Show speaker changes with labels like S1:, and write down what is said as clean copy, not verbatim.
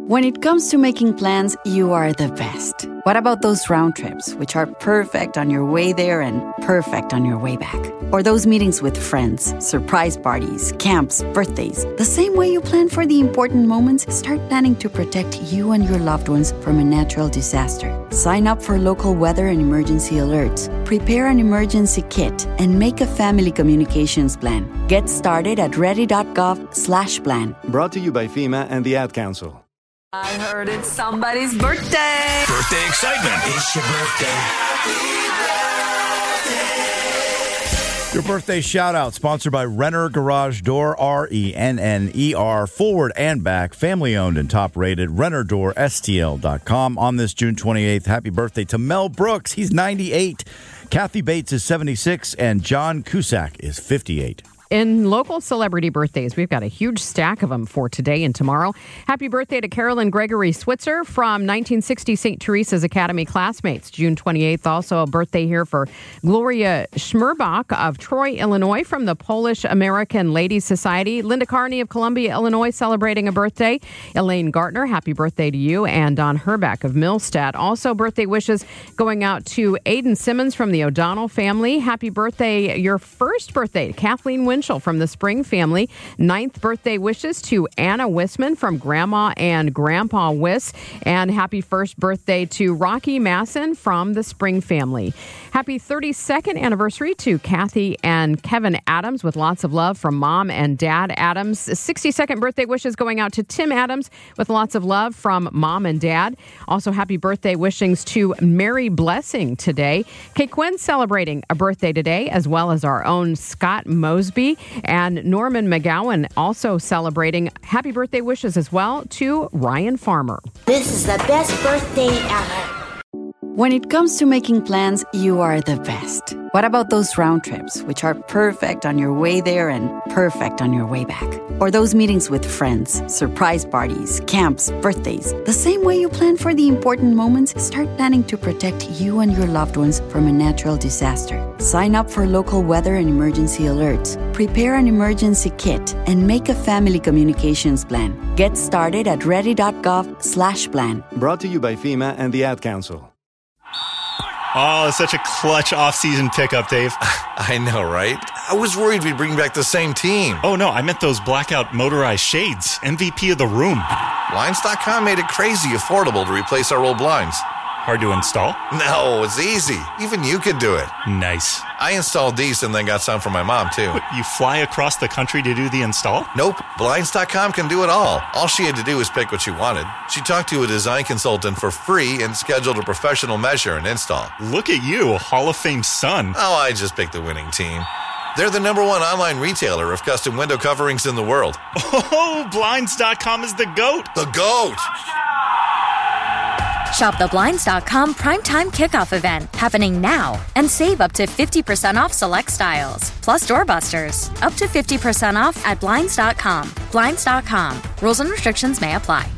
S1: When it comes to making plans, you are the best. What about those round trips, which are perfect on your way there and perfect on your way back? Or those meetings with friends, surprise parties, camps, birthdays. The same way you plan for the important moments, start planning to protect you and your loved ones from a natural disaster. Sign up for local weather and emergency alerts. Prepare an emergency kit and make a family communications plan. Get started at ready.gov/plan.
S2: Brought to you by FEMA and the Ad Council.
S3: I heard it's somebody's birthday.
S4: Birthday excitement.
S5: It's your birthday.
S6: Your birthday shout out sponsored by Renner Garage Door, RENNER, forward and back, family owned and top rated, RennerDoorSTL.com. On this June 28th, happy birthday to Mel Brooks. He's 98. Kathy Bates is 76 and John Cusack is 58.
S7: In local celebrity birthdays, we've got a huge stack of them for today and tomorrow. Happy birthday to Carolyn Gregory Switzer from 1960 St. Teresa's Academy classmates. June 28th, also a birthday here for Gloria Schmerbach of Troy, Illinois, from the Polish American Ladies Society. Linda Carney of Columbia, Illinois, celebrating a birthday. Elaine Gartner, happy birthday to you. And Don Herbeck of Millstadt. Also, birthday wishes going out to Aiden Simmons from the O'Donnell family. Happy birthday, your first birthday, to Kathleen Winchell from the Spring family. 9th birthday wishes to Anna Wissman from Grandma and Grandpa Wiss. And happy first birthday to Rocky Masson from the Spring family. Happy 32nd anniversary to Kathy and Kevin Adams with lots of love from Mom and Dad Adams. 62nd birthday wishes going out to Tim Adams with lots of love from Mom and Dad. Also happy birthday wishings to Mary Blessing today. Kay Quinn celebrating a birthday today, as well as our own Scott Mosby. And Norman McGowan also celebrating happy birthday wishes as well to Ryan Farmer.
S8: This is the best birthday ever.
S1: When it comes to making plans, you are the best. What about those round trips, which are perfect on your way there and perfect on your way back? Or those meetings with friends, surprise parties, camps, birthdays. The same way you plan for the important moments, start planning to protect you and your loved ones from a natural disaster. Sign up for local weather and emergency alerts. Prepare an emergency kit and make a family communications plan. Get started at ready.gov/plan.
S2: Brought to you by FEMA and the Ad Council.
S4: Oh, such a clutch off-season pickup, Dave.
S5: I know, right? I was worried we'd bring back the same team.
S4: Oh, no, I meant those blackout motorized shades. MVP of the room.
S5: Blinds.com made it crazy affordable to replace our old blinds.
S4: Hard to install?
S5: No, it's easy. Even you could do it.
S4: Nice.
S5: I installed these and then got some for my mom, too.
S4: What, you fly across the country to do the install?
S5: Nope. Blinds.com can do it all. All she had to do was pick what she wanted. She talked to a design consultant for free and scheduled a professional measure and install.
S4: Look at you, Hall of Fame son.
S5: Oh, I just picked the winning team. They're the #1 online retailer of custom window coverings in the world.
S4: Oh, Blinds.com is the GOAT.
S5: The GOAT!
S9: Shop the Blinds.com Primetime Kickoff event happening now and save up to 50% off select styles. Plus doorbusters. Up to 50% off at Blinds.com. Blinds.com. Rules and restrictions may apply.